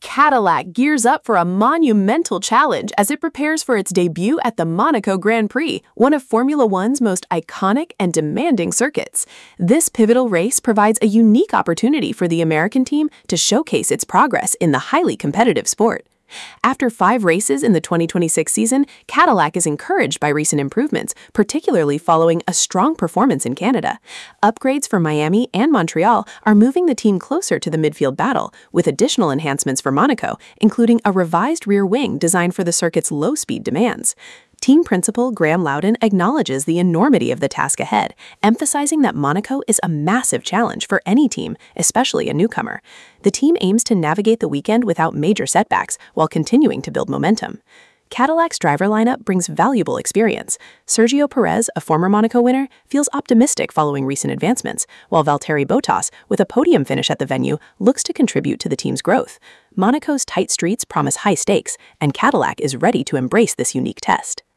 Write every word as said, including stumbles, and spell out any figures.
Cadillac gears up for a monumental challenge as it prepares for its debut at the Monaco Grand Prix, one of Formula One's most iconic and demanding circuits. This pivotal race provides a unique opportunity for the American team to showcase its progress in the highly competitive sport. After five races in the twenty twenty-six season, Cadillac is encouraged by recent improvements, particularly following a strong performance in Canada. Upgrades for Miami and Montreal are moving the team closer to the midfield battle, with additional enhancements for Monaco, including a revised rear wing designed for the circuit's low-speed demands. Team principal Graham Loudon acknowledges the enormity of the task ahead, emphasizing that Monaco is a massive challenge for any team, especially a newcomer. The team aims to navigate the weekend without major setbacks while continuing to build momentum. Cadillac's driver lineup brings valuable experience. Sergio Perez, a former Monaco winner, feels optimistic following recent advancements, while Valtteri Bottas, with a podium finish at the venue, looks to contribute to the team's growth. Monaco's tight streets promise high stakes, and Cadillac is ready to embrace this unique test.